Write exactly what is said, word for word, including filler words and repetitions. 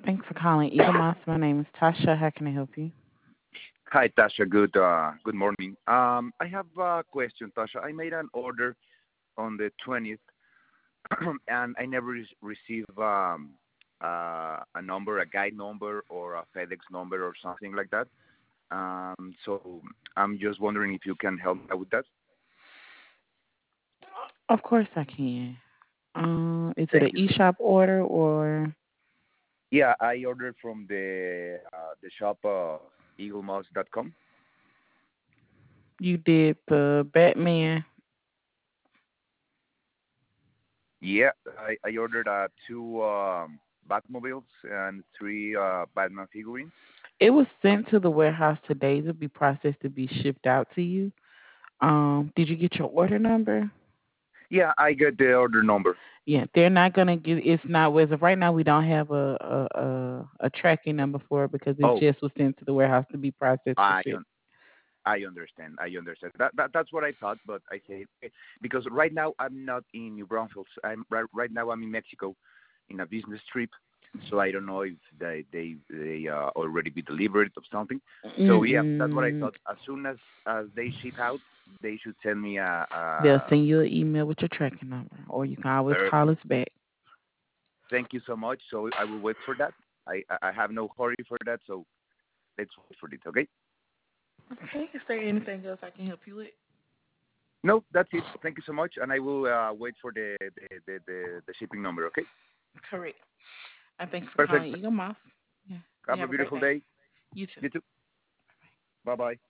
Thanks for calling Eagle Moss. My name is Tasha. How can I help you? Hi, Tasha. Good uh, good morning. Um, I have a question, Tasha. I made an order on the twentieth, and I never re- received um, uh, a number, a guide number, or a FedEx number, or something like that. Um, so I'm just wondering if you can help me out with that. Of course I can. Um, is it an Thank you so much. e-shop order or Yeah, I ordered from the uh, the shop uh, eagle mouse dot com. you did the Batman? Yeah, I, I ordered uh, two um, Batmobiles and three uh, Batman figurines. It was sent to the warehouse today to be processed to be shipped out to you. Um, did you get your order number? Yeah, I get the order number. Yeah, they're not gonna give. It's not as of right now. We don't have a a, a a tracking number for it because it Oh, just was sent to the warehouse to be processed for I ship. un- I understand. I understand. That, that that's what I thought, but I say eh, because right now I'm not in New Braunfels. I'm right, right now I'm in Mexico, in a business trip. So I don't know if they they they uh, already be delivered or something. So yeah, that's what I Mm-mm. thought. As soon as as they ship out, they should send me a, They'll a send you an email with your tracking number, or you can always call perfect. us back. Thank you so much. So I will wait for that. I I I have no hurry for that. So let's wait for it. Okay. Okay. Is there anything else I can help you with? No, that's it. Thank you so much, and I will uh, wait for the the, the the the shipping number. Okay. Correct. And thanks for calling Perfect. Eagle Moss. Yeah. You Have a have a great beautiful day. day. You too. You too. Bye bye.